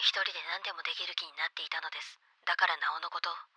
一人で何でもできる気になっていたのです。だからなおのこと